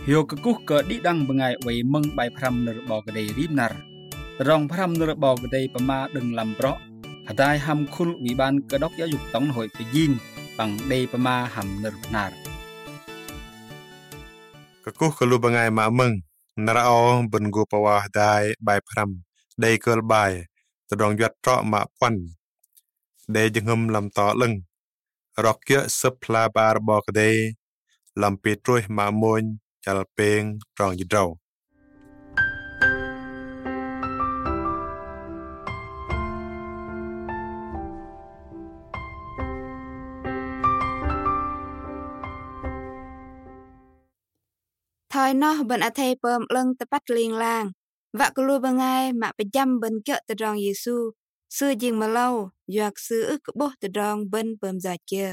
Yo kekuh ke didang bengai wei meng bai pram nerbau kedai rimnar. Rong pram nerbau kedai pema deng lamprok. Hadai ham khul wiban kedok ya yuk tong hoi pejing bang dei pema ham nernar. Kekuh kelu bengai ma meng nerao bengu pawah dai bai pram dei kel bai tedong yat trok ma pon dei jengem lam to leng rok ye sepla bar bo kedai lam petruih ma moin chal peng trong jidrau Thoi noh ben athei pem leng tepat ling lang. Vak kelu bengai mak pejam ben ke tedong Yesu. Sư jing melau yuak sư ức boh tedong ben pem zat kia.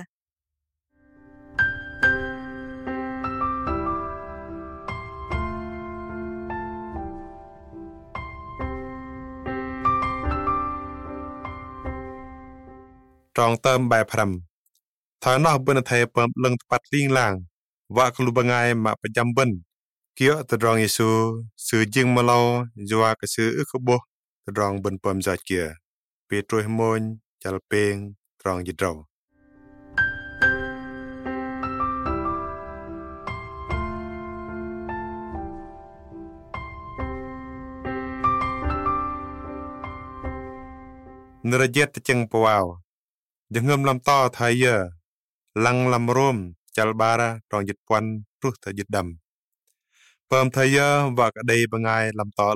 trong tâm bai pram thoi noh ben athei pem leng tepat ling lang vak kelu bengai ma pejam ben kia tedong Yesu sư jing melau yuak sư ức boh tedong ben pem zat kia petruih moin chal peng trong jidrau Nerajet ceng pawau jengem lam to thaya lang lam rom chal bara trong jit pon truh ta jit dam pem thaya wa kadai bengai lam to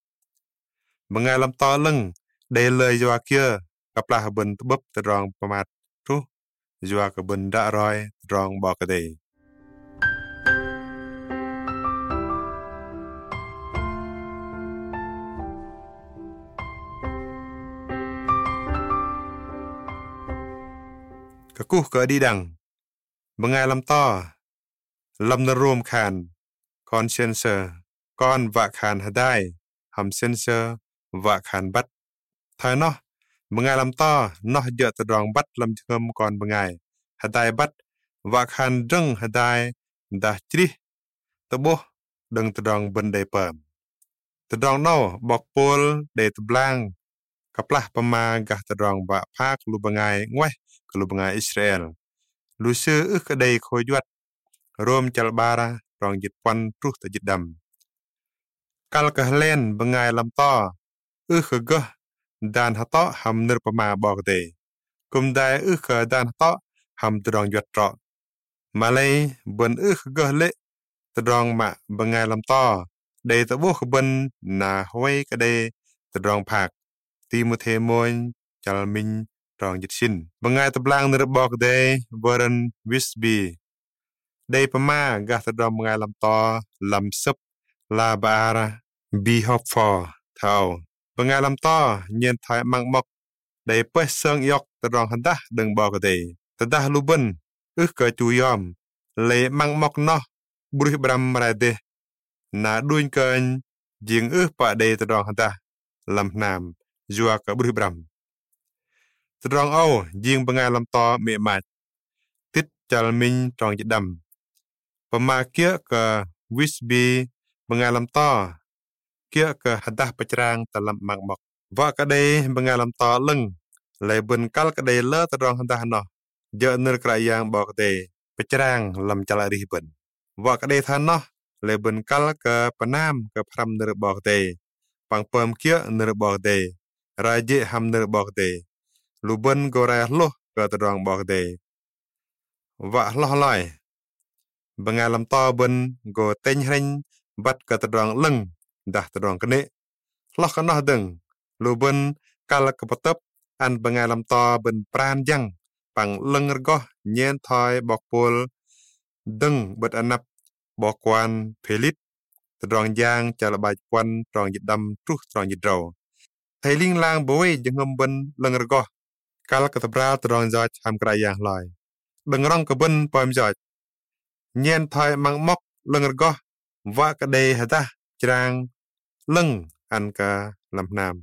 leng dei le jwa kia kaplah ben tebep terong pamat truh jwa ka ben da roi rong ba kadai kekuh ke didang bengai lam to lam na rom khan conscience kon wa khan hadai ham sensor wa khan bat thai noh bengai lam to noh je tedong bat lam chengem kon bengai hadai bat wa khan deng hadai dah crih teboh deng tedong ben dei pem tedong no bok pol dei teblang kaplah pema gah tedong ba phak lu bengai ngweh kelu bengai Israel lu se kadai khojuat rom chal bara rong jit pon truh ta jit dam kal kahlen bengai lam to khagah dan hato ham ner pema bok de kum dai kha dan hato ham tedong yat tro malai ben khagah le tedong ma bengai lam to de tabuh ben na hoi kadai tedong phak Timothy moin chal min trong jit sin bengai teblang ner bok de Warren Wisby dei pema gah tedong bengai lam to lam sep la bara be hope for thau bengai lam to nyen thai mang mok dei pes seung yok tedong handah deng bok de tedah luben ke chu yom le mang mok noh bruh bram rade na duin ken jing pa de tedong handah lam nam jua ka bruh bram tedong au jing bengai lam to me mat tit chal min trong jit dam pema kia ke Wisby bengai lam to kia ke hadah pecrang dalam makmok wa kadai bengai lam to leng le ben kal kadai le tedong handah noh je ner krayang bok de pecrang lam chala ri ben wa kadai than noh le ben kal ke panam ke pram ner bok de pang pem kia ner bok de raje ham ner bok de luben gorah loh ke tedong bok de wa loh lai bengai lam to ben go teng hreng bat ke tedong leng dah tedong kene loh kanah deng luben kal ke petep an bengai lam to ben pran jang pang leng rgoh nyen thoi bok pol deng bet anap bokwan pelit tedong jang chal bai pon trong jit dam truh trong jit draw thailing lang boi jengem ben leng rgoh kal ke tebra tedong jaj ham krayang lai deng rong ke ben pom jaj nyen thoi mang mok leng rgoh wa kadai hadah Trang leng an ka lam nam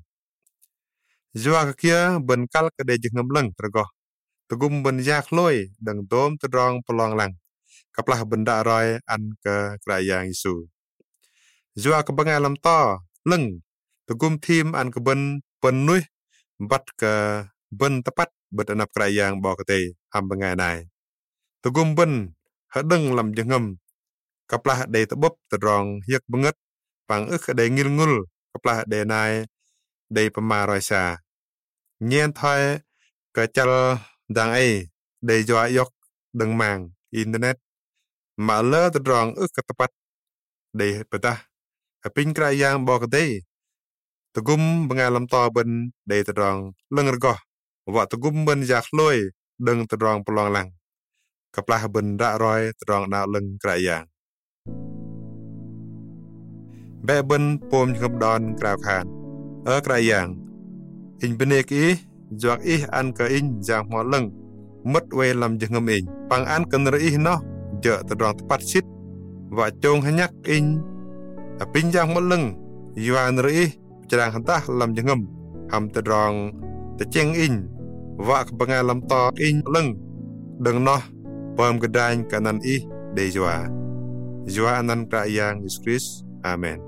jua kia ben kal kadai jengem leng tergoh tugum ben yak loi deng dom tedong pelong lang kaplah benda roy an ke kerajaan Yesus. Jua ke bengai lam to leng tegum tim an ke ben penuh bat ke ben tepat betanap kerajaan bawa kete ham bengai nai. Tegum ben hadeng lam jengem kaplah de tebop terong yak benget pang de ngil-ngul kaplah de nai de pemaroi sa. Nyen thoi ke chal dang de jua yok deng mang internet ma le terong ke tepat de petah apin kerajaan bawa kete tegum bengai lam to ben de terong lengergoh wa tegum ben jak loi deng terong pelong lang kaplah ben dak roy terong na leng kerajaan. Be ben pom ngep don krau khan kerajaan in benek juak an ke in jang mo leng mất we lam jengem in pang an ken ri no je terong tepat sit wa chong hanyak in apin jang mo leng yuan ri cerang hantah lam jengem ham terong te cheng in wa bengai lam to in leng deng no pom gedain kanan de jua anan kerajaan Yesus Kristus. Amen.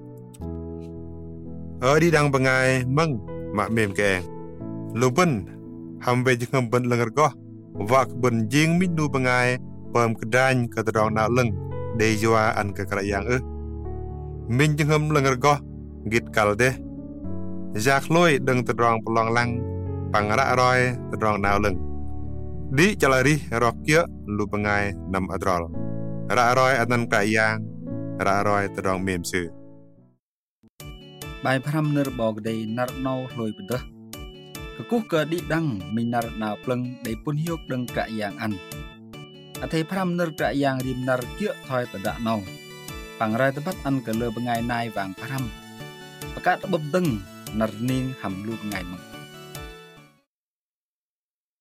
Di dang bengai meng mak mem ke luben ham we jengem ben lengergoh wa ben jing min nu bengai pom kedain ke terong na leng de jua an ke kerajaan min jengem lengergoh git kalde jak loi deng terong pelong lang pangara roy terong na leng di calari rokya lu bengai nam adrol ra roy anan kerajaan ra roy terong mem su បាយ5នរបកដេណាត់ណៅលុយបដះកគុះកឌីដាំងមីណាត់ណៅផ្លឹងដេពុនហៀកដឹងក្រយ៉ាងអានអថេ5នរក្រយ៉ាងរីមណារជាថយតដាក់ណៅប៉ងរ៉ៃតបាត់អានកលើបងៃណៃវាង5បកាត់បបដឹងណរនីងហាំលូបងៃមក